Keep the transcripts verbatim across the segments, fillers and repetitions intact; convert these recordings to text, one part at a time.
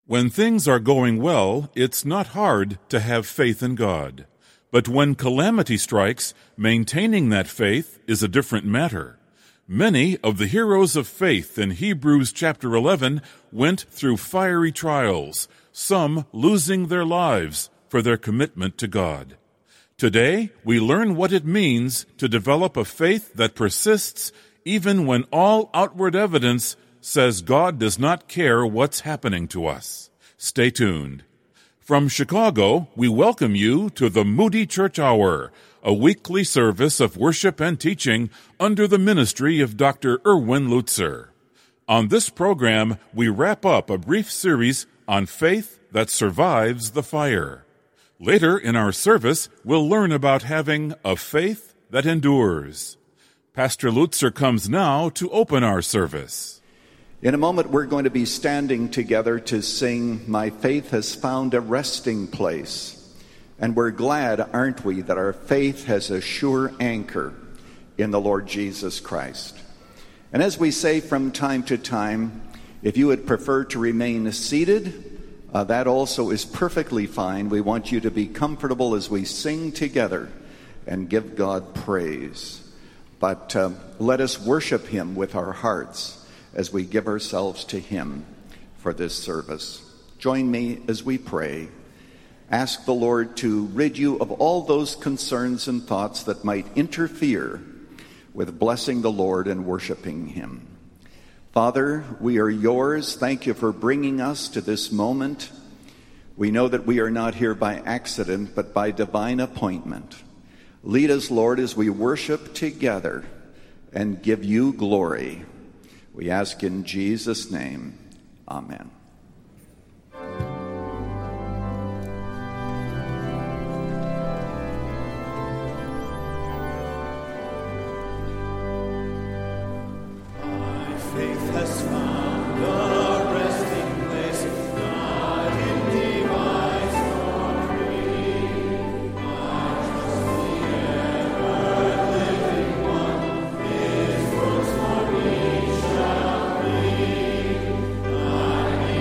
When things are going well, it's not hard to have faith in God. But when calamity strikes, maintaining that faith is a different matter. Many of the heroes of faith in Hebrews chapter eleven went through fiery trials, some losing their lives for their commitment to God. Today, we learn what it means to develop a faith that persists even when all outward evidence says God does not care what's happening to us. Stay tuned. From Chicago, we welcome you to the Moody Church Hour, a weekly service of worship and teaching under the ministry of Doctor Erwin Lutzer. On this program, we wrap up a brief series on faith that survives the fire. Later in our service, we'll learn about having a faith that endures. Pastor Lutzer comes now to open our service. In a moment, we're going to be standing together to sing, "My Faith Has Found a Resting Place." And we're glad, aren't we, that our faith has a sure anchor in the Lord Jesus Christ. And as we say from time to time, if you would prefer to remain seated, uh, that also is perfectly fine. We want you to be comfortable as we sing together and give God praise. But uh, let us worship Him with our hearts as we give ourselves to Him for this service. Join me as we pray. Ask the Lord to rid you of all those concerns and thoughts that might interfere with blessing the Lord and worshiping Him. Father, we are yours. Thank you for bringing us to this moment. We know that we are not here by accident, but by divine appointment. Lead us, Lord, as we worship together and give you glory. We ask in Jesus' name. Amen. Amen.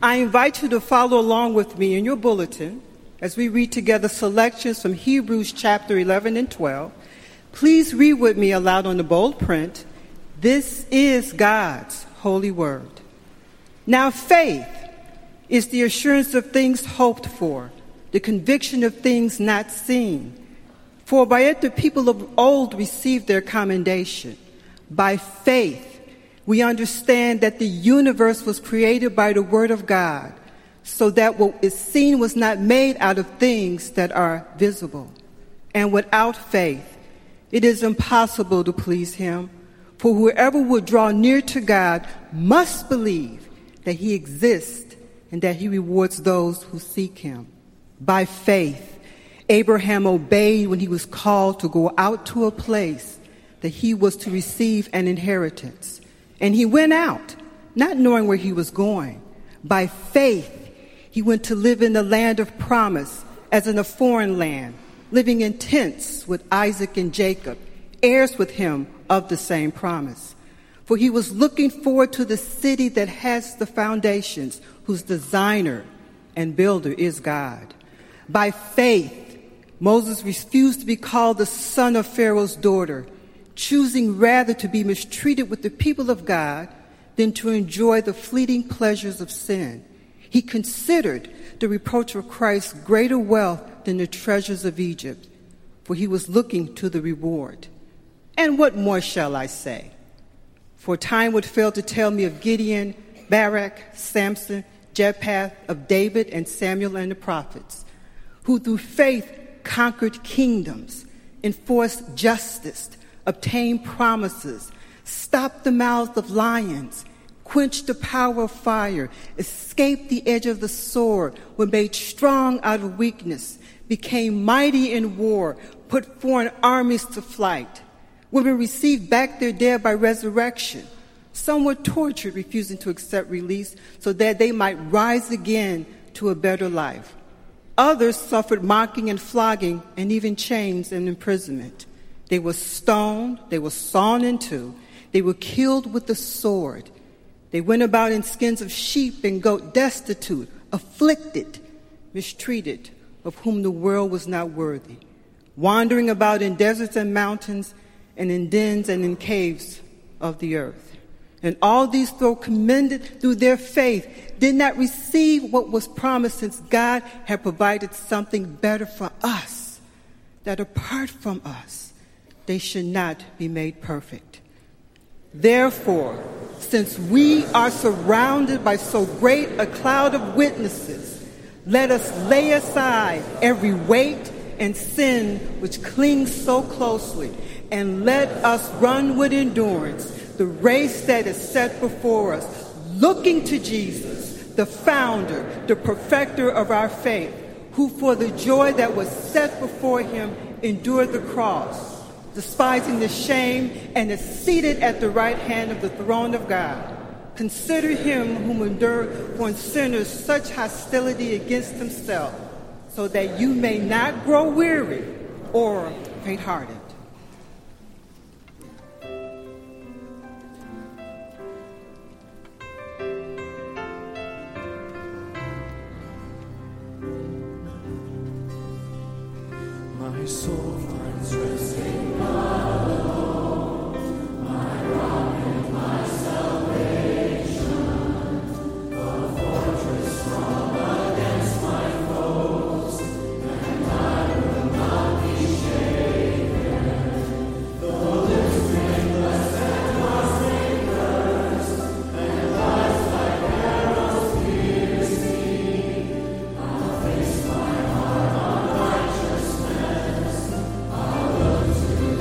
I invite you to follow along with me in your bulletin as we read together selections from Hebrews chapter eleven and twelve. Please read with me aloud on the bold print. This is God's holy word. Now faith is the assurance of things hoped for, the conviction of things not seen. For by it the people of old received their commendation. By faith we understand that the universe was created by the word of God, so that what is seen was not made out of things that are visible. And without faith, it is impossible to please him. For whoever would draw near to God must believe that he exists and that he rewards those who seek him. By faith, Abraham obeyed when he was called to go out to a place that he was to receive an inheritance. And he went out, not knowing where he was going. By faith, he went to live in the land of promise, as in a foreign land, living in tents with Isaac and Jacob, heirs with him of the same promise. For he was looking forward to the city that has the foundations, whose designer and builder is God. By faith, Moses refused to be called the son of Pharaoh's daughter, choosing rather to be mistreated with the people of God than to enjoy the fleeting pleasures of sin. He considered the reproach of Christ greater wealth than the treasures of Egypt, for he was looking to the reward. And what more shall I say? For time would fail to tell me of Gideon, Barak, Samson, Jephthah, of David and Samuel and the prophets, who through faith conquered kingdoms, enforced justice, obtained promises, stopped the mouths of lions, quenched the power of fire, escaped the edge of the sword, were made strong out of weakness, became mighty in war, put foreign armies to flight. Women received back their dead by resurrection. Some were tortured, refusing to accept release, so that they might rise again to a better life. Others suffered mocking and flogging, and even chains and imprisonment. They were stoned, they were sawn in two, they were killed with the sword. They went about in skins of sheep and goat, destitute, afflicted, mistreated, of whom the world was not worthy, wandering about in deserts and mountains, and in dens and in caves of the earth. And all these, though commended through their faith, did not receive what was promised, since God had provided something better for us, that apart from us, they should not be made perfect. Therefore, since we are surrounded by so great a cloud of witnesses, let us lay aside every weight and sin which clings so closely, and let us run with endurance the race that is set before us, looking to Jesus, the founder, the perfecter of our faith, who for the joy that was set before him endured the cross, despising the shame, and is seated at the right hand of the throne of God. Consider him whom endured for sinners such hostility against himself, so that you may not grow weary or faint-hearted. My soul finds rest in God alone, my rock and my salvation, the fortress strong against my foes, and I will not be shaken. The lips may bless and was may curse, and lies like arrows pierce me. I'll face my heart on righteousness. I'll look to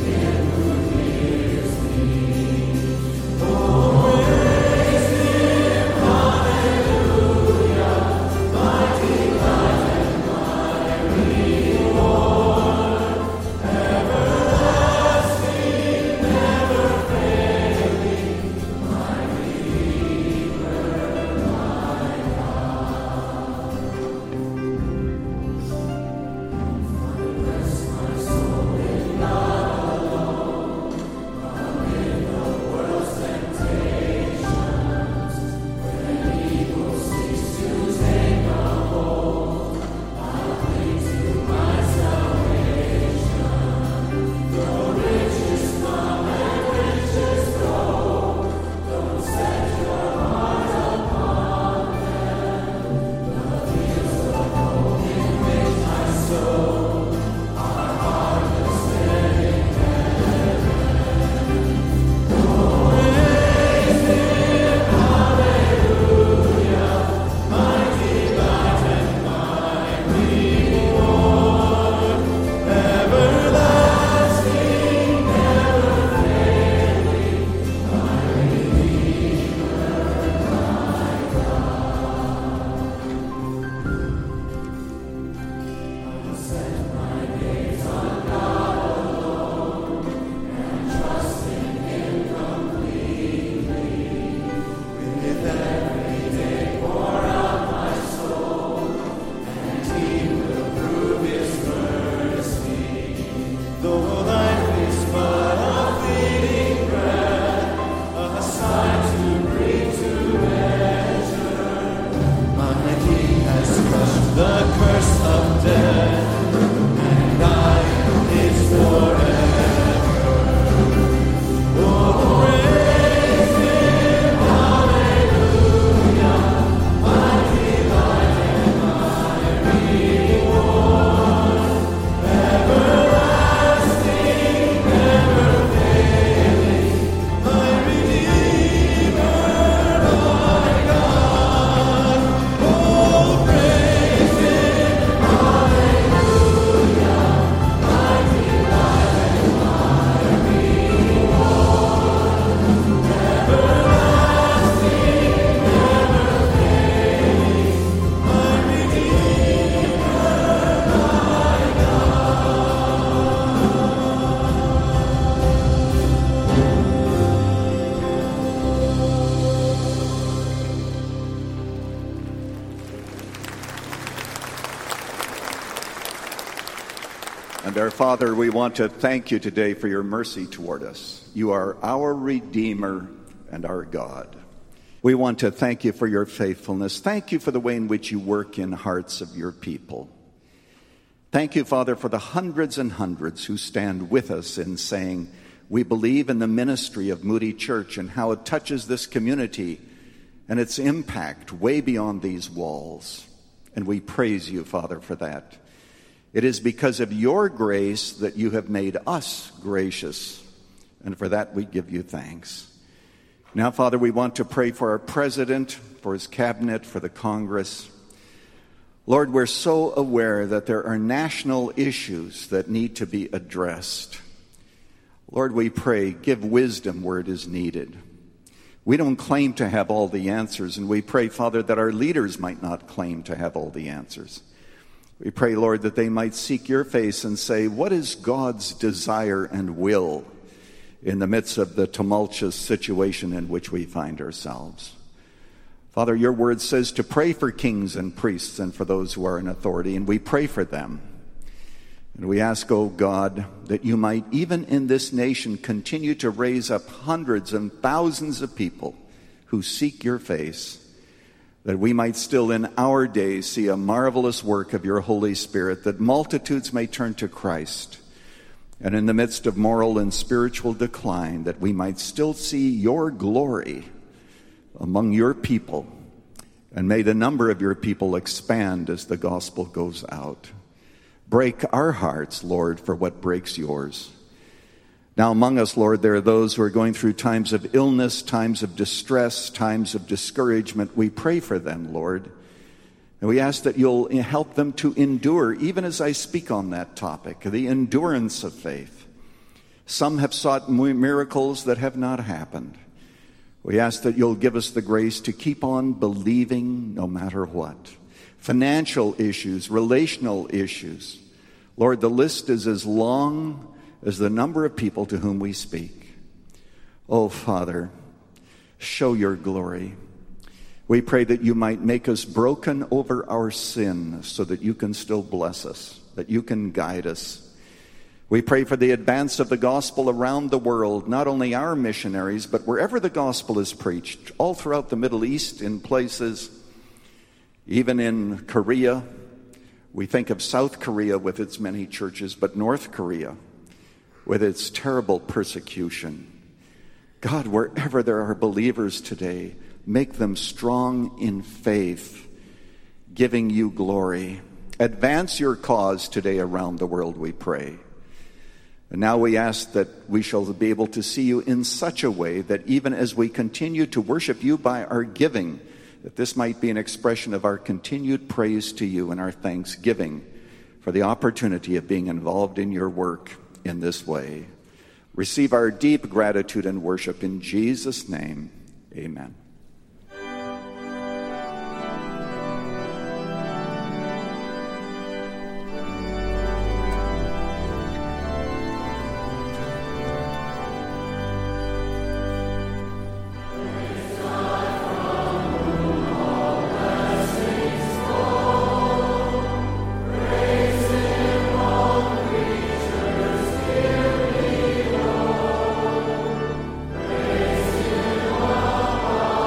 And our Father, we want to thank you today for your mercy toward us. You are our Redeemer and our God. We want to thank you for your faithfulness. Thank you for the way in which you work in hearts of your people. Thank you, Father, for the hundreds and hundreds who stand with us in saying, we believe in the ministry of Moody Church and how it touches this community and its impact way beyond these walls. And we praise you, Father, for that. It is because of your grace that you have made us gracious, and for that we give you thanks. Now, Father, we want to pray for our president, for his cabinet, for the Congress. Lord, we're so aware that there are national issues that need to be addressed. Lord, we pray, give wisdom where it is needed. We don't claim to have all the answers, and we pray, Father, that our leaders might not claim to have all the answers. We pray, Lord, that they might seek your face and say, what is God's desire and will in the midst of the tumultuous situation in which we find ourselves? Father, your word says to pray for kings and priests and for those who are in authority, and we pray for them. And we ask, oh God, that you might, even in this nation, continue to raise up hundreds and thousands of people who seek your face, that we might still in our days see a marvelous work of your Holy Spirit, that multitudes may turn to Christ, and in the midst of moral and spiritual decline, that we might still see your glory among your people, and may the number of your people expand as the gospel goes out. Break our hearts, Lord, for what breaks yours. Now among us, Lord, there are those who are going through times of illness, times of distress, times of discouragement. We pray for them, Lord. And we ask that you'll help them to endure, even as I speak on that topic, the endurance of faith. Some have sought miracles that have not happened. We ask that you'll give us the grace to keep on believing no matter what. Financial issues, relational issues. Lord, the list is as long as the number of people to whom we speak. Oh, Father, show your glory. We pray that you might make us broken over our sin so that you can still bless us, that you can guide us. We pray for the advance of the gospel around the world, not only our missionaries, but wherever the gospel is preached, all throughout the Middle East, in places, even in Korea. We think of South Korea with its many churches, but North Korea with its terrible persecution. God, wherever there are believers today, make them strong in faith, giving you glory. Advance your cause today around the world, we pray. And now we ask that we shall be able to see you in such a way that even as we continue to worship you by our giving, that this might be an expression of our continued praise to you and our thanksgiving for the opportunity of being involved in your work in this way. Receive our deep gratitude and worship in Jesus' name. Amen. Praise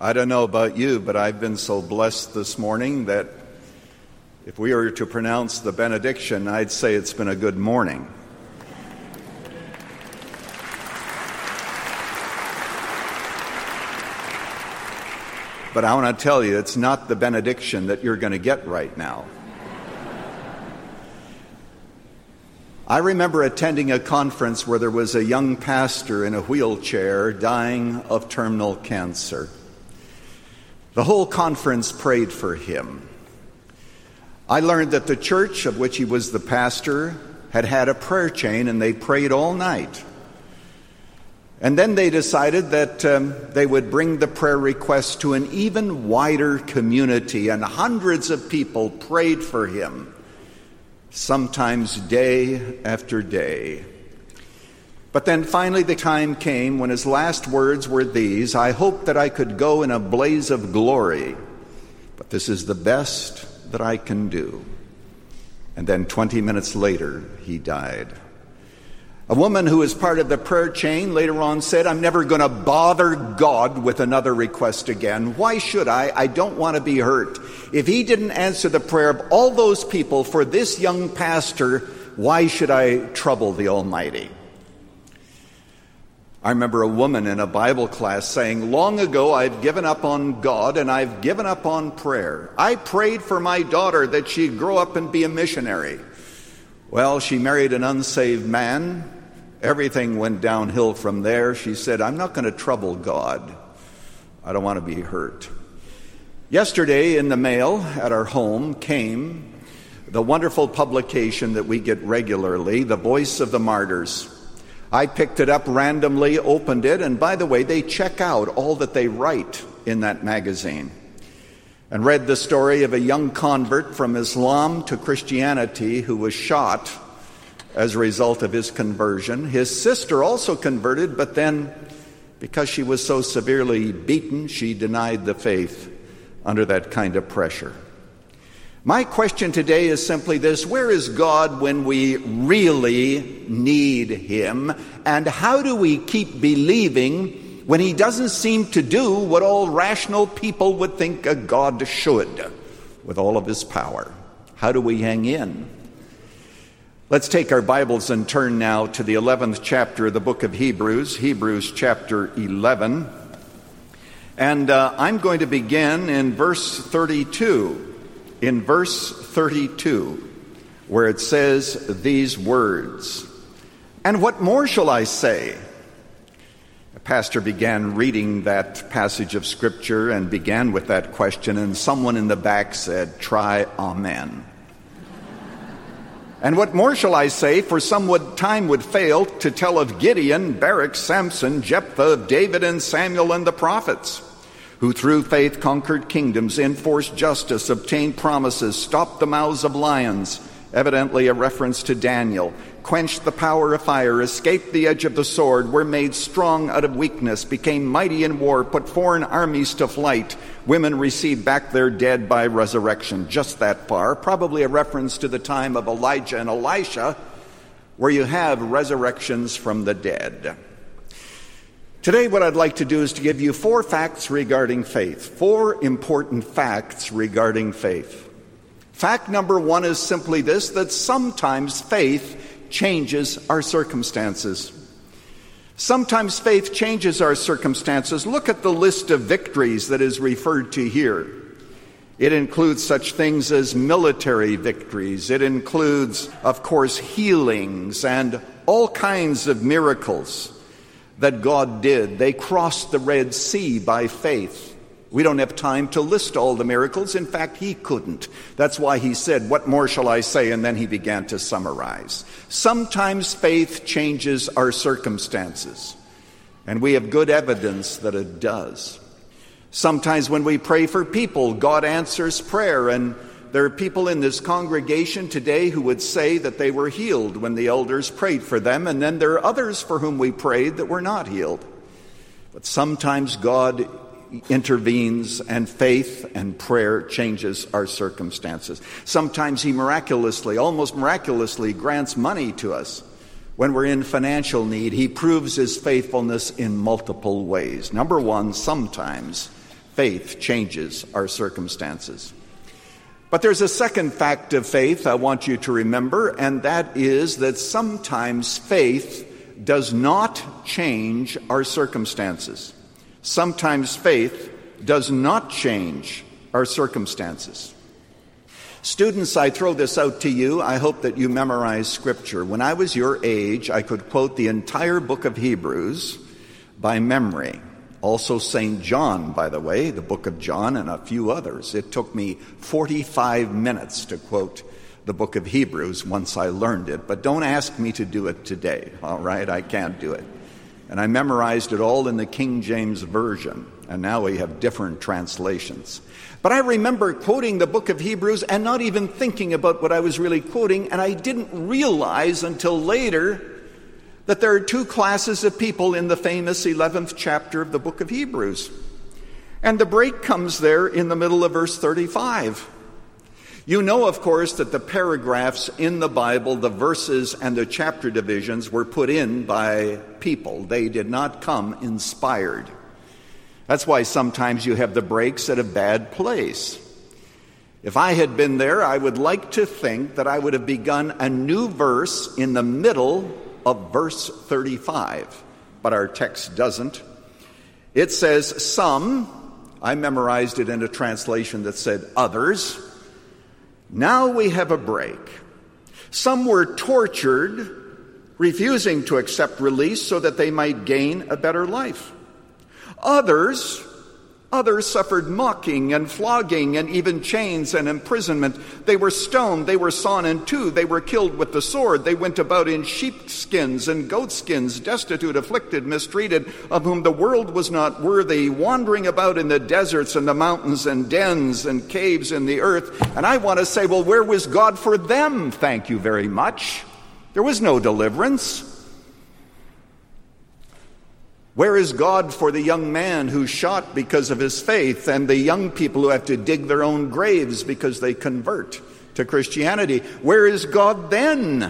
I don't know about you, but I've been so blessed this morning that if we were to pronounce the benediction, I'd say it's been a good morning. But I want to tell you, it's not the benediction that you're going to get right now. I remember attending a conference where there was a young pastor in a wheelchair dying of terminal cancer. The whole conference prayed for him. I learned that the church of which he was the pastor had had a prayer chain, and they prayed all night. And then they decided that um, they would bring the prayer request to an even wider community, and hundreds of people prayed for him, sometimes day after day. But then finally the time came when his last words were these: "I hope that I could go in a blaze of glory, but this is the best that I can do." And then twenty minutes later, he died. A woman who was part of the prayer chain later on said, "I'm never going to bother God with another request again. Why should I? I don't want to be hurt. If he didn't answer the prayer of all those people for this young pastor, why should I trouble the Almighty?" I remember a woman in a Bible class saying, "Long ago I've given up on God and I've given up on prayer. I prayed for my daughter that she'd grow up and be a missionary. Well, she married an unsaved man. Everything went downhill from there." She said, "I'm not going to trouble God. I don't want to be hurt." Yesterday in the mail at our home came the wonderful publication that we get regularly, The Voice of the Martyrs. I picked it up randomly, opened it, and by the way, they check out all that they write in that magazine. And read the story of a young convert from Islam to Christianity who was shot as a result of his conversion. His sister also converted, but then, because she was so severely beaten, she denied the faith under that kind of pressure. My question today is simply this: where is God when we really need him? And how do we keep believing when he doesn't seem to do what all rational people would think a God should with all of his power? How do we hang in? Let's take our Bibles and turn now to the eleventh chapter of the book of Hebrews, Hebrews chapter eleven. And uh, I'm going to begin in verse thirty-two. In verse thirty-two, where it says these words: "And what more shall I say?" The pastor began reading that passage of Scripture and began with that question, and someone in the back said, "Try amen." "And what more shall I say? For some would, time would fail to tell of Gideon, Barak, Samson, Jephthah, of David and Samuel and the prophets, who through faith conquered kingdoms, enforced justice, obtained promises, stopped the mouths of lions," evidently a reference to Daniel, "quenched the power of fire, escaped the edge of the sword, were made strong out of weakness, became mighty in war, put foreign armies to flight, women received back their dead by resurrection." Just that far, probably a reference to the time of Elijah and Elisha, where you have resurrections from the dead. Today what I'd like to do is to give you four facts regarding faith, four important facts regarding faith. Fact number one is simply this: that sometimes faith changes our circumstances. Sometimes faith changes our circumstances. Look at the list of victories that is referred to here. It includes such things as military victories. It includes, of course, healings and all kinds of miracles that God did. They crossed the Red Sea by faith. We don't have time to list all the miracles. In fact, he couldn't. That's why he said, "What more shall I say?" And then he began to summarize. Sometimes faith changes our circumstances, and we have good evidence that it does. Sometimes when we pray for people, God answers prayer, and there are people in this congregation today who would say that they were healed when the elders prayed for them, and then there are others for whom we prayed that were not healed. But sometimes God intervenes, and faith and prayer changes our circumstances. Sometimes he miraculously, almost miraculously, grants money to us when we're in financial need. He proves his faithfulness in multiple ways. Number one, sometimes faith changes our circumstances. But there's a second fact of faith I want you to remember, and that is that sometimes faith does not change our circumstances. Sometimes faith does not change our circumstances. Students, I throw this out to you. I hope that you memorize Scripture. When I was your age, I could quote the entire book of Hebrews by memory. Also Saint John, by the way, the book of John, and a few others. It took me forty-five minutes to quote the book of Hebrews once I learned it. But don't ask me to do it today, all right? I can't do it. And I memorized it all in the King James Version. And now we have different translations. But I remember quoting the book of Hebrews and not even thinking about what I was really quoting, and I didn't realize until later that there are two classes of people in the famous eleventh chapter of the book of Hebrews. And the break comes there in the middle of verse thirty-five. You know, of course, that the paragraphs in the Bible, the verses and the chapter divisions were put in by people. They did not come inspired. That's why sometimes you have the breaks at a bad place. If I had been there, I would like to think that I would have begun a new verse in the middle of verse thirty-five. But our text doesn't. It says, some, I memorized it in a translation that said others. Now we have a break. Some were tortured, refusing to accept release so that they might gain a better life. Others, others suffered mocking and flogging and even chains and imprisonment. They were stoned, they were sawn in two, they were killed with the sword. They went about in sheepskins and goatskins, destitute, afflicted, mistreated, of whom the world was not worthy, wandering about in the deserts and the mountains and dens and caves in the earth. And I want to say, well, where was God for them? Thank you very much. There was no deliverance. Where is God for the young man who's shot because of his faith, and the young people who have to dig their own graves because they convert to Christianity? Where is God then?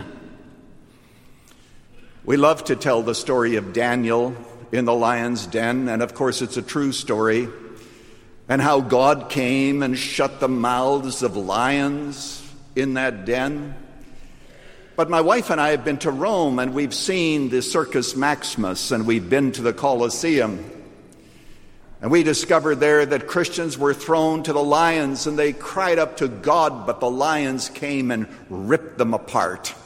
We love to tell the story of Daniel in the lion's den, and of course it's a true story, and how God came and shut the mouths of lions in that den. But my wife and I have been to Rome, and we've seen the Circus Maximus, and we've been to the Colosseum. And we discovered there that Christians were thrown to the lions, and they cried up to God, but the lions came and ripped them apart.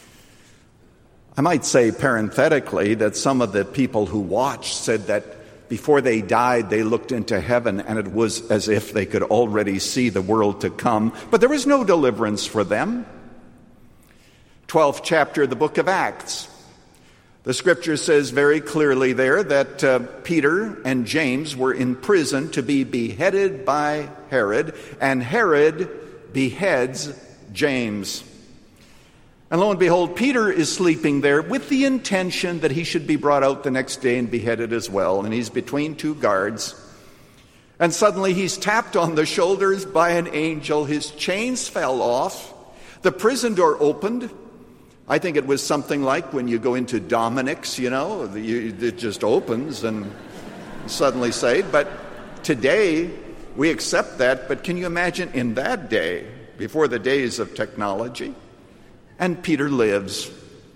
I might say parenthetically that some of the people who watched said that before they died, they looked into heaven, and it was as if they could already see the world to come. But there was no deliverance for them. twelfth chapter of the book of Acts. The scripture says very clearly there that uh, Peter and James were in prison to be beheaded by Herod, and Herod beheads James. And lo and behold, Peter is sleeping there with the intention that he should be brought out the next day and beheaded as well. And he's between two guards. And suddenly he's tapped on the shoulders by an angel. His chains fell off. The prison door opened. I think it was something like when you go into Dominic's, you know, you, it just opens and suddenly saved. But today, we accept that. But can you imagine in that day, before the days of technology? And Peter lives.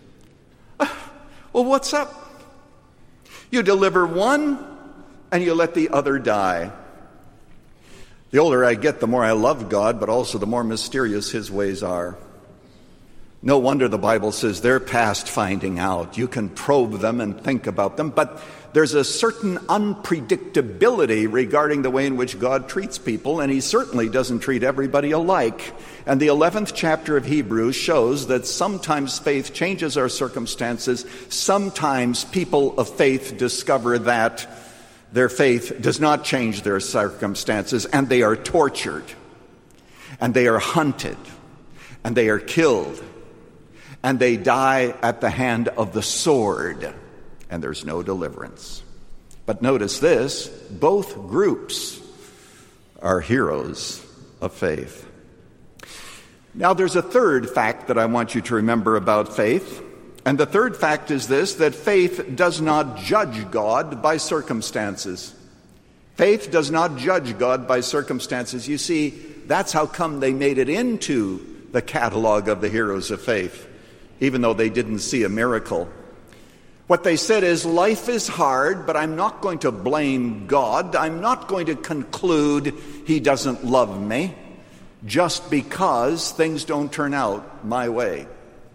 Well, what's up? You deliver one and you let the other die. The older I get, the more I love God, but also the more mysterious his ways are. No wonder the Bible says they're past finding out. You can probe them and think about them, but there's a certain unpredictability regarding the way in which God treats people, and he certainly doesn't treat everybody alike. And the eleventh chapter of Hebrews shows that sometimes faith changes our circumstances. Sometimes people of faith discover that their faith does not change their circumstances, and they are tortured, and they are hunted, and they are killed, and they die at the hand of the sword, and there's no deliverance. But notice this, both groups are heroes of faith. Now there's a third fact that I want you to remember about faith, and the third fact is this, that faith does not judge God by circumstances. Faith does not judge God by circumstances. You see, that's how come they made it into the catalog of the heroes of faith, even though they didn't see a miracle. What they said is, life is hard, but I'm not going to blame God. I'm not going to conclude he doesn't love me just because things don't turn out my way.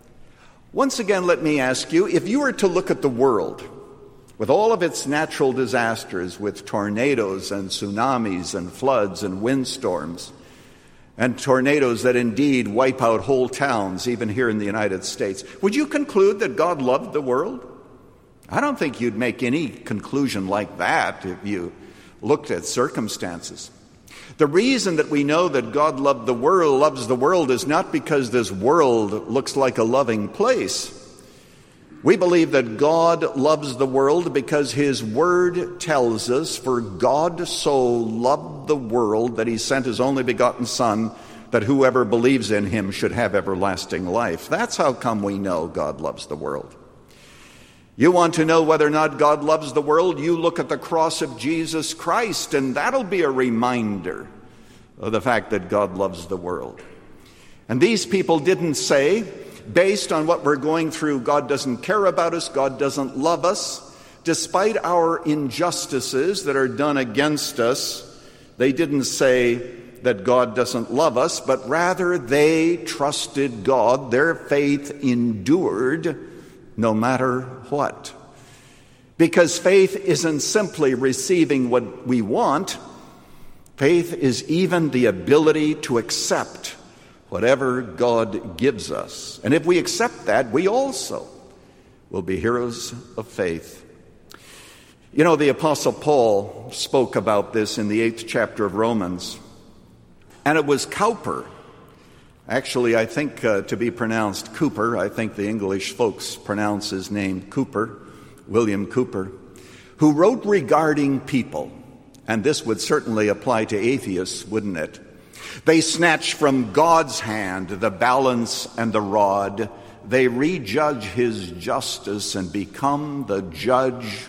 Once again, let me ask you, if you were to look at the world with all of its natural disasters, with tornadoes and tsunamis and floods and windstorms, and tornadoes that indeed wipe out whole towns, even here in the United States, would you conclude that God loved the world? I don't think you'd make any conclusion like that if you looked at circumstances. The reason that we know that God loved the world, loves the world, is not because this world looks like a loving place. We believe that God loves the world because his word tells us, for God so loved the world that he sent his only begotten Son, that whoever believes in him should have everlasting life. That's how come we know God loves the world. You want to know whether or not God loves the world? You look at the cross of Jesus Christ, and that'll be a reminder of the fact that God loves the world. And these people didn't say, based on what we're going through, God doesn't care about us, God doesn't love us. Despite our injustices that are done against us, they didn't say that God doesn't love us, but rather they trusted God. Their faith endured no matter what. Because faith isn't simply receiving what we want. Faith is even the ability to accept whatever God gives us. And if we accept that, we also will be heroes of faith. You know, the Apostle Paul spoke about this in the eighth chapter of Romans. And it was Cowper, actually I think uh, to be pronounced Cooper, I think the English folks pronounce his name Cooper, William Cooper, who wrote regarding people, and this would certainly apply to atheists, wouldn't it? They snatch from God's hand the balance and the rod. They rejudge his justice and become the judge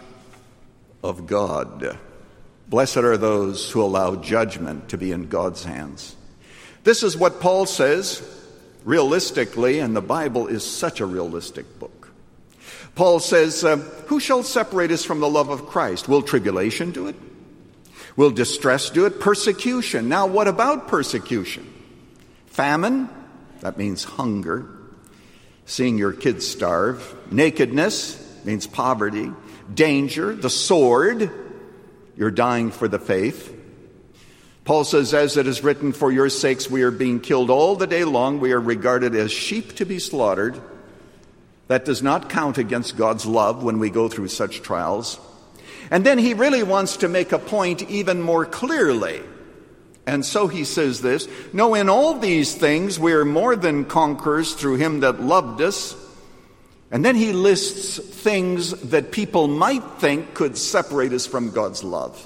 of God. Blessed are those who allow judgment to be in God's hands. This is what Paul says realistically, and the Bible is such a realistic book. Paul says, uh, who shall separate us from the love of Christ? Will tribulation do it? Will distress do it? Persecution. Now, what about persecution? Famine, that means hunger. Seeing your kids starve. Nakedness means poverty. Danger, the sword, you're dying for the faith. Paul says, as it is written, for your sakes we are being killed all the day long. We are regarded as sheep to be slaughtered. That does not count against God's love when we go through such trials. And then he really wants to make a point even more clearly. And so he says this, no, in all these things we are more than conquerors through him that loved us. And then he lists things that people might think could separate us from God's love.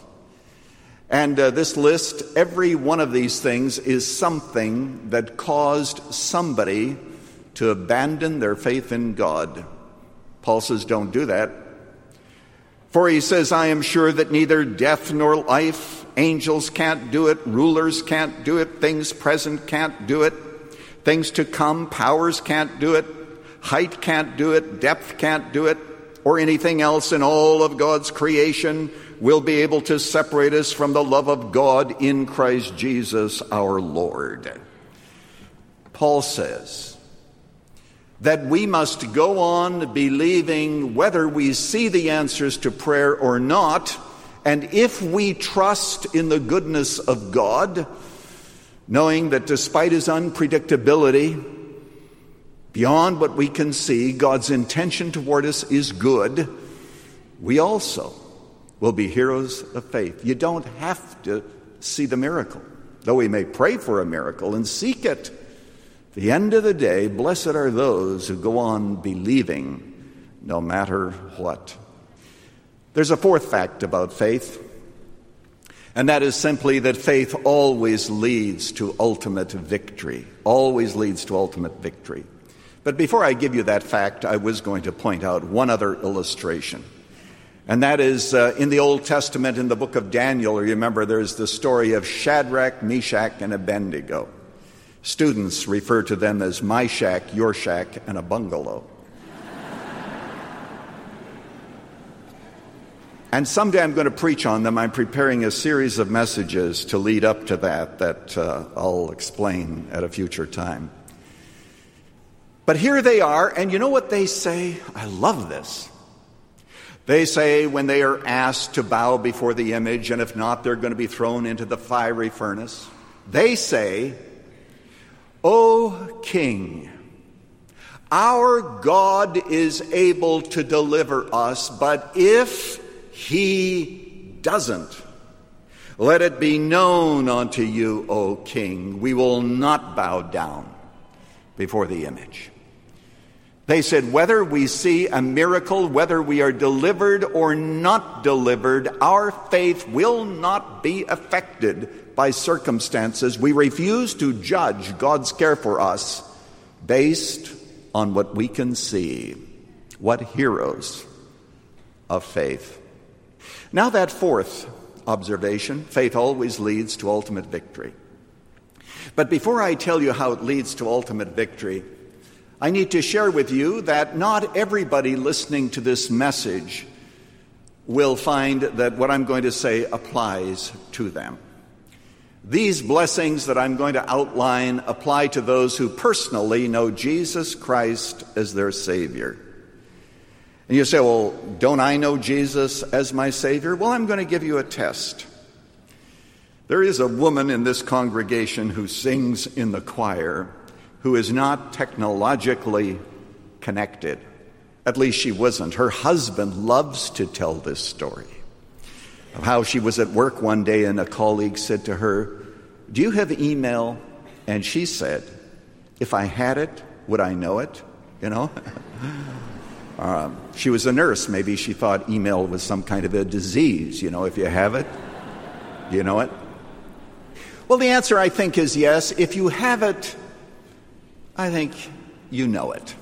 And uh, this list, every one of these things is something that caused somebody to abandon their faith in God. Paul says, don't do that. For he says, I am sure that neither death nor life, angels can't do it, rulers can't do it, things present can't do it, things to come, powers can't do it, height can't do it, depth can't do it, or anything else in all of God's creation will be able to separate us from the love of God in Christ Jesus our Lord. Paul says that we must go on believing whether we see the answers to prayer or not, and if we trust in the goodness of God, knowing that despite his unpredictability, beyond what we can see, God's intention toward us is good, we also will be heroes of faith. You don't have to see the miracle, though we may pray for a miracle and seek it. At the end of the day, blessed are those who go on believing no matter what. There's a fourth fact about faith, and that is simply that faith always leads to ultimate victory. Always leads to ultimate victory. But before I give you that fact, I was going to point out one other illustration. And that is uh, in the Old Testament, in the book of Daniel. You remember there's the story of Shadrach, Meshach, and Abednego. Students refer to them as my shack, your shack, and a bungalow. And someday I'm going to preach on them. I'm preparing a series of messages to lead up to that, that uh, I'll explain at a future time. But here they are, and you know what they say? I love this. They say when they are asked to bow before the image, and if not, they're going to be thrown into the fiery furnace. They say, "O King, our God is able to deliver us, but if He doesn't, let it be known unto you, O King, we will not bow down before the image." They said, whether we see a miracle, whether we are delivered or not delivered, our faith will not be affected by circumstances. We refuse to judge God's care for us based on what we can see. What heroes of faith. Now that fourth observation, faith always leads to ultimate victory. But before I tell you how it leads to ultimate victory, I need to share with you that not everybody listening to this message will find that what I'm going to say applies to them. These blessings that I'm going to outline apply to those who personally know Jesus Christ as their Savior. And you say, well, don't I know Jesus as my Savior? Well, I'm going to give you a test. There is a woman in this congregation who sings in the choir who is not technologically connected. At least she wasn't. Her husband loves to tell this story of how she was at work one day and a colleague said to her, "Do you have email?" And she said, "If I had it, would I know it?" You know? um, she was a nurse. Maybe she thought email was some kind of a disease. You know, if you have it, you know it? Well, the answer, I think, is yes. If you have it, I think you know it.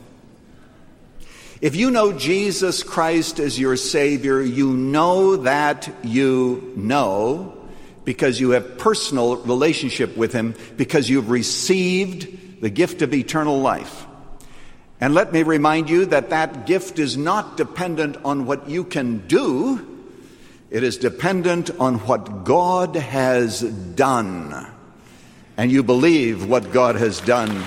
If you know Jesus Christ as your Savior, you know that you know because you have personal relationship with Him, because you've received the gift of eternal life. And let me remind you that that gift is not dependent on what you can do. It is dependent on what God has done. And you believe what God has done.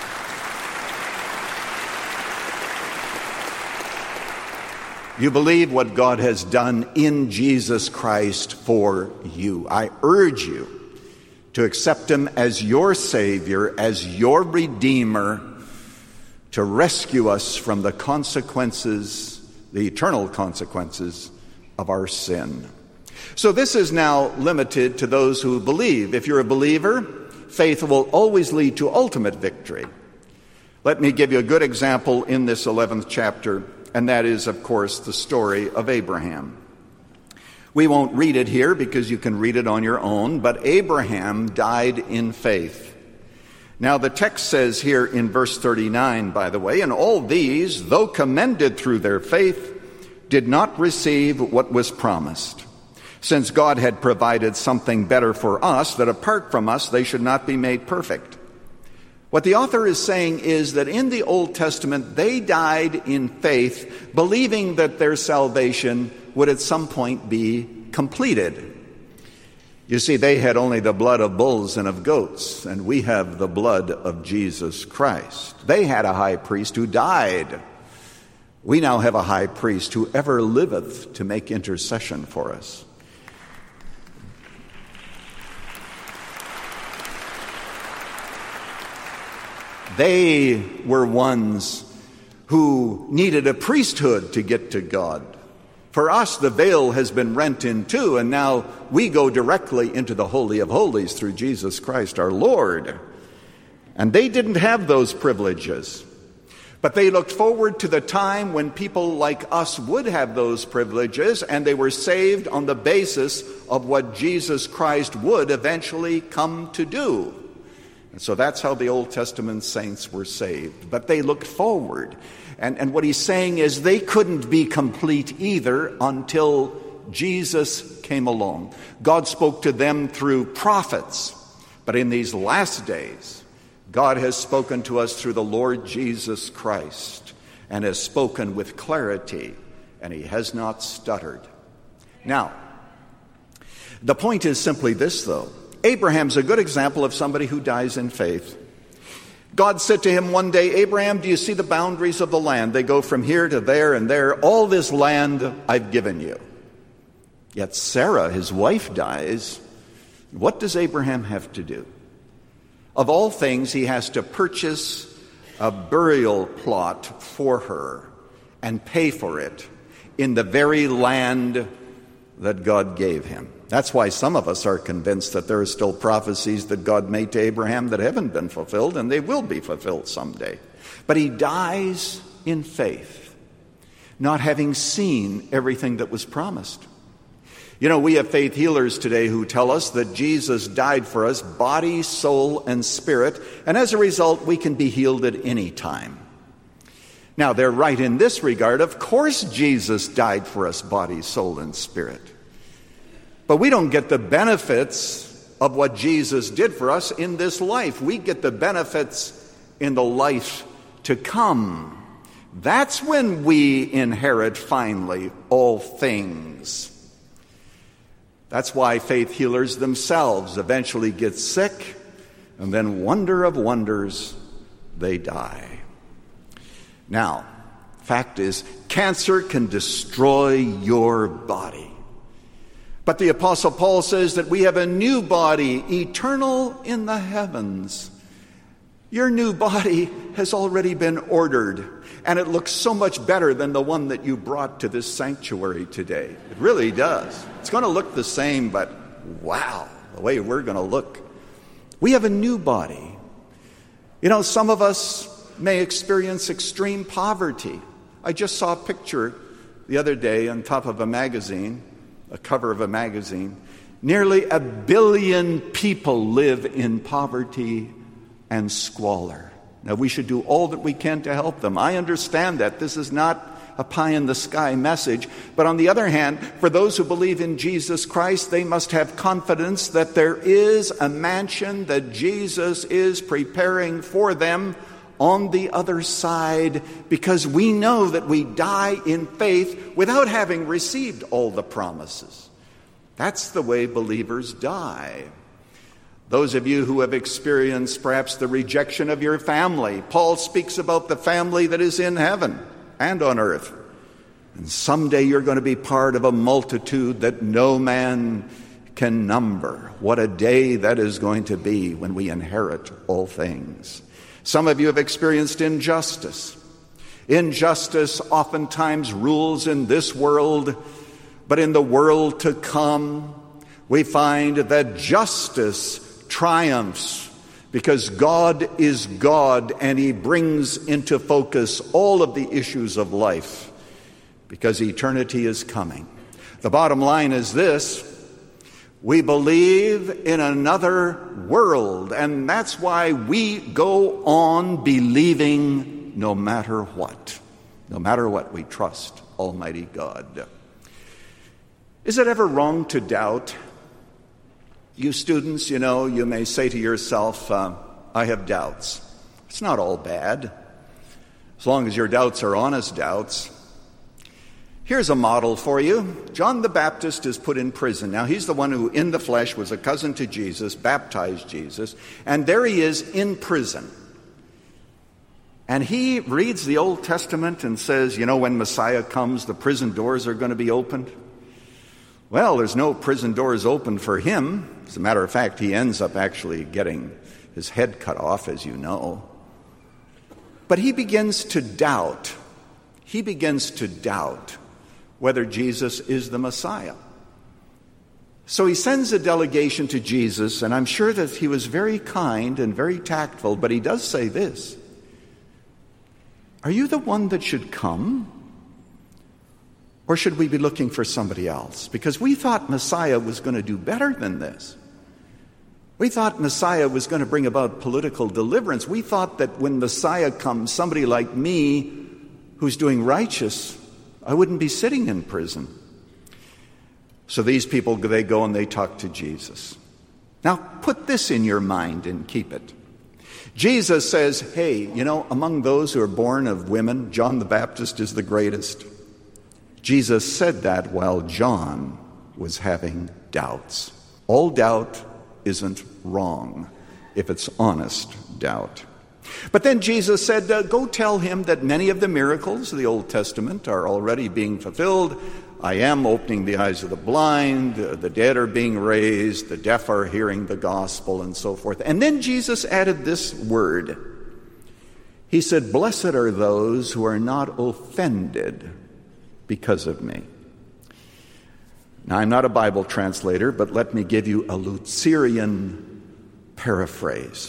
You believe what God has done in Jesus Christ for you. I urge you to accept Him as your Savior, as your Redeemer, to rescue us from the consequences, the eternal consequences of our sin. So this is now limited to those who believe. If you're a believer, faith will always lead to ultimate victory. Let me give you a good example in this eleventh chapter. And that is, of course, the story of Abraham. We won't read it here because you can read it on your own, but Abraham died in faith. Now, the text says here in verse thirty-nine, by the way, "And all these, though commended through their faith, did not receive what was promised, since God had provided something better for us, that apart from us they should not be made perfect." What the author is saying is that in the Old Testament, they died in faith, believing that their salvation would at some point be completed. You see, they had only the blood of bulls and of goats, and we have the blood of Jesus Christ. They had a high priest who died. We now have a high priest who ever liveth to make intercession for us. They were ones who needed a priesthood to get to God. For us, the veil has been rent in two, and now we go directly into the Holy of Holies through Jesus Christ our Lord. And they didn't have those privileges. But they looked forward to the time when people like us would have those privileges, and they were saved on the basis of what Jesus Christ would eventually come to do. And so that's how the Old Testament saints were saved. But they looked forward. And, and what he's saying is they couldn't be complete either until Jesus came along. God spoke to them through prophets. But in these last days, God has spoken to us through the Lord Jesus Christ and has spoken with clarity, and he has not stuttered. Now, the point is simply this, though. Abraham's a good example of somebody who dies in faith. God said to him one day, Abraham, do you see the boundaries of the land? They go from here to there and there. All this land I've given you. Yet Sarah, his wife, dies. What does Abraham have to do? Of all things, he has to purchase a burial plot for her and pay for it in the very land that God gave him. That's why some of us are convinced that there are still prophecies that God made to Abraham that haven't been fulfilled, and they will be fulfilled someday. But he dies in faith, not having seen everything that was promised. You know, we have faith healers today who tell us that Jesus died for us, body, soul, and spirit, and as a result, we can be healed at any time. Now, they're right in this regard. Of course Jesus died for us, body, soul, and spirit. But we don't get the benefits of what Jesus did for us in this life. We get the benefits in the life to come. That's when we inherit finally all things. That's why faith healers themselves eventually get sick, and then, wonder of wonders, they die. Now, fact is, cancer can destroy your body. But the Apostle Paul says that we have a new body, eternal in the heavens. Your new body has already been ordered, and it looks so much better than the one that you brought to this sanctuary today. It really does. It's going to look the same, but wow, the way we're going to look. We have a new body. You know, some of us may experience extreme poverty. I just saw a picture the other day on top of a magazine, a cover of a magazine. Nearly a billion people live in poverty and squalor. Now, we should do all that we can to help them. I understand that. This is not a pie-in-the-sky message. But on the other hand, for those who believe in Jesus Christ, they must have confidence that there is a mansion that Jesus is preparing for them on the other side, because we know that we die in faith without having received all the promises. That's the way believers die. Those of you who have experienced perhaps the rejection of your family, Paul speaks about the family that is in heaven and on earth. And someday you're going to be part of a multitude that no man can number. What a day that is going to be when we inherit all things. Some of you have experienced injustice. Injustice oftentimes rules in this world, but in the world to come, we find that justice triumphs because God is God, and he brings into focus all of the issues of life because eternity is coming. The bottom line is this: we believe in another world, and that's why we go on believing no matter what. No matter what, we trust Almighty God. Is it ever wrong to doubt? You students, you know, you may say to yourself, uh, I have doubts. It's not all bad, as long as your doubts are honest doubts. Here's a model for you. John the Baptist is put in prison. Now, he's the one who, in the flesh, was a cousin to Jesus, baptized Jesus, and there he is in prison. And he reads the Old Testament and says, you know, when Messiah comes, the prison doors are going to be opened. Well, there's no prison doors open for him. As a matter of fact, he ends up actually getting his head cut off, as you know. But he begins to doubt. He begins to doubt whether Jesus is the Messiah. So he sends a delegation to Jesus, and I'm sure that he was very kind and very tactful, but he does say this: are you the one that should come? Or should we be looking for somebody else? Because we thought Messiah was going to do better than this. We thought Messiah was going to bring about political deliverance. We thought that when Messiah comes, somebody like me who's doing righteous, I wouldn't be sitting in prison. So these people, they go and they talk to Jesus. Now, put this in your mind and keep it. Jesus says, hey, you know, among those who are born of women, John the Baptist is the greatest. Jesus said that while John was having doubts. All doubt isn't wrong if it's honest doubt. But then Jesus said, uh, go tell him that many of the miracles of the Old Testament are already being fulfilled. I am opening the eyes of the blind, uh, the dead are being raised, the deaf are hearing the gospel, and so forth. And then Jesus added this word. He said, blessed are those who are not offended because of me. Now, I'm not a Bible translator, but let me give you a Lutheran paraphrase.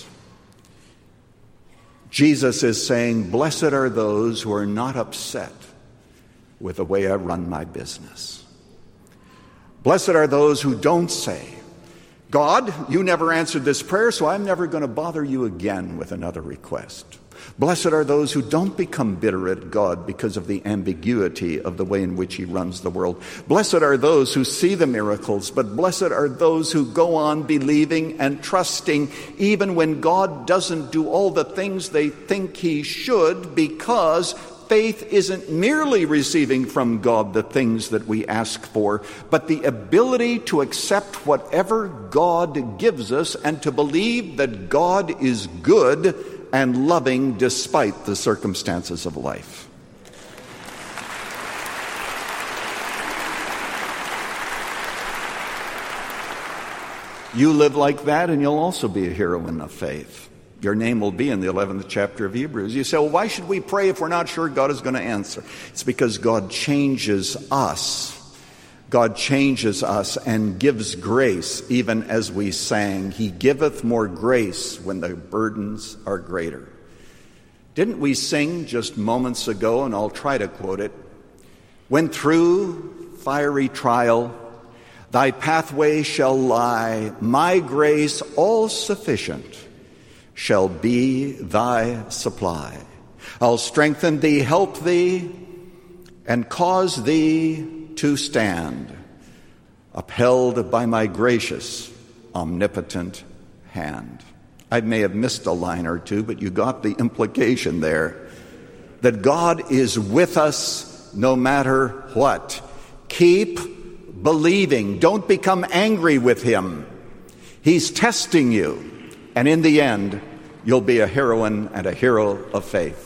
Jesus is saying, blessed are those who are not upset with the way I run my business. Blessed are those who don't say, God, you never answered this prayer, so I'm never going to bother you again with another request. Blessed are those who don't become bitter at God because of the ambiguity of the way in which he runs the world. Blessed are those who see the miracles, but blessed are those who go on believing and trusting even when God doesn't do all the things they think he should, because faith isn't merely receiving from God the things that we ask for, but the ability to accept whatever God gives us and to believe that God is good and loving despite the circumstances of life. You live like that and you'll also be a hero in the faith. Your name will be in the eleventh chapter of Hebrews. You say, well, why should we pray if we're not sure God is going to answer? It's because God changes us. God changes us and gives grace, even as we sang, he giveth more grace when the burdens are greater. Didn't we sing just moments ago, and I'll try to quote it, when through fiery trial thy pathway shall lie, my grace all sufficient shall be thy supply. I'll strengthen thee, help thee, and cause thee to stand, upheld by my gracious, omnipotent hand. I may have missed a line or two, but you got the implication there. That God is with us no matter what. Keep believing. Don't become angry with him. He's testing you. And in the end, you'll be a heroine and a hero of faith.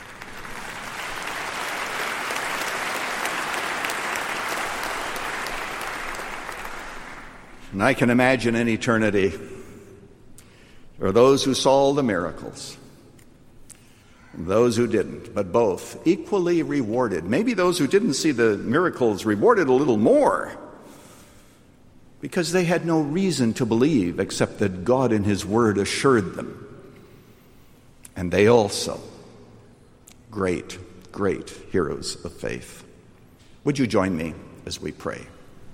And I can imagine in eternity, there are those who saw the miracles, and those who didn't, but both equally rewarded. Maybe those who didn't see the miracles rewarded a little more, because they had no reason to believe except that God in his word assured them. And they also, great, great heroes of faith. Would you join me as we pray?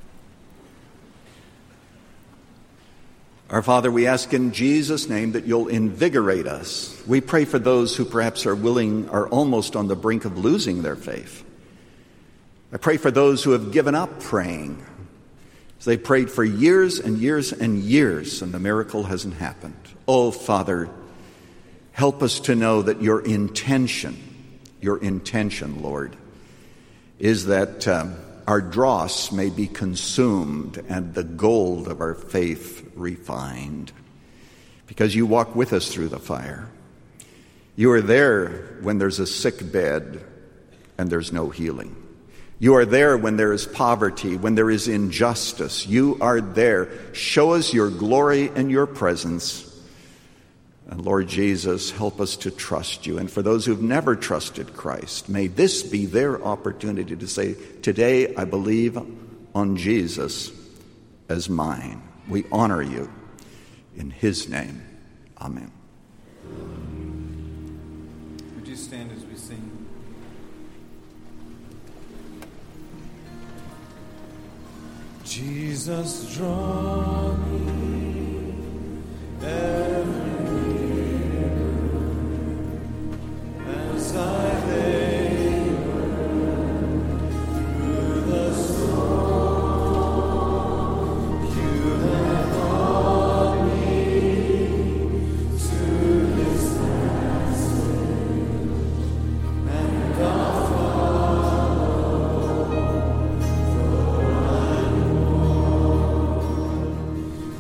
Our Father, we ask in Jesus' name that you'll invigorate us. We pray for those who perhaps are willing, are almost on the brink of losing their faith. I pray for those who have given up praying. So they prayed for years and years and years, and the miracle hasn't happened. Oh, Father, help us to know that your intention, your intention, Lord, is that um, our dross may be consumed and the gold of our faith refined, because you walk with us through the fire. You are there when there's a sick bed and there's no healing. You are there when there is poverty, when there is injustice. You are there. Show us your glory and your presence. And Lord Jesus, help us to trust you. And for those who've never trusted Christ, may this be their opportunity to say, today I believe on Jesus as mine. We honor you in his name. Amen. Would you stand as we sing? Jesus, draw me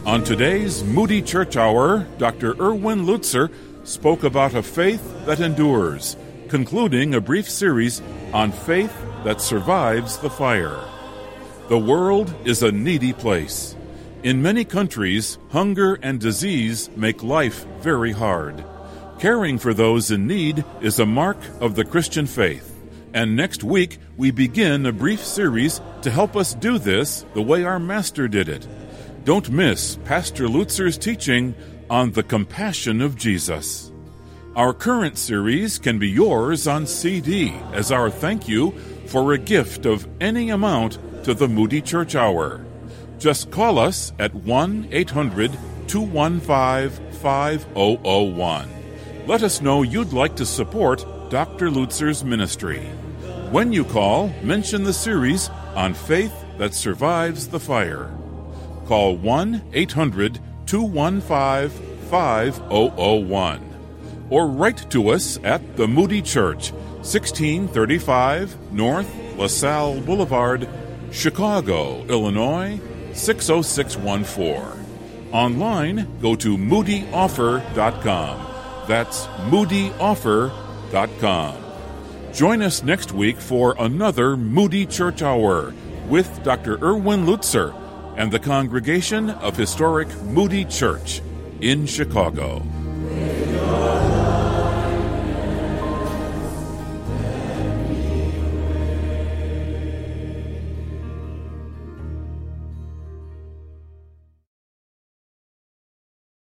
On today's Moody Church Hour, Doctor Erwin Lutzer spoke about a faith that endures, concluding a brief series on faith that survives the fire. The world is a needy place. In many countries, hunger and disease make life very hard. Caring for those in need is a mark of the Christian faith. And next week, we begin a brief series to help us do this the way our Master did it. Don't miss Pastor Lutzer's teaching on the compassion of Jesus. Our current series can be yours on C D as our thank you for a gift of any amount to the Moody Church Hour. Just call us at one eight hundred two one five five zero zero one. Let us know you'd like to support Doctor Lutzer's ministry. When you call, mention the series on faith that survives the fire. Call one eight hundred two one five five zero zero one. Or write to us at the Moody Church, sixteen thirty-five North LaSalle Boulevard, Chicago, Illinois, six oh six one four. Online, go to moody offer dot com. That's moody offer dot com. Join us next week for another Moody Church Hour with Doctor Erwin Lutzer and the congregation of historic Moody Church in Chicago.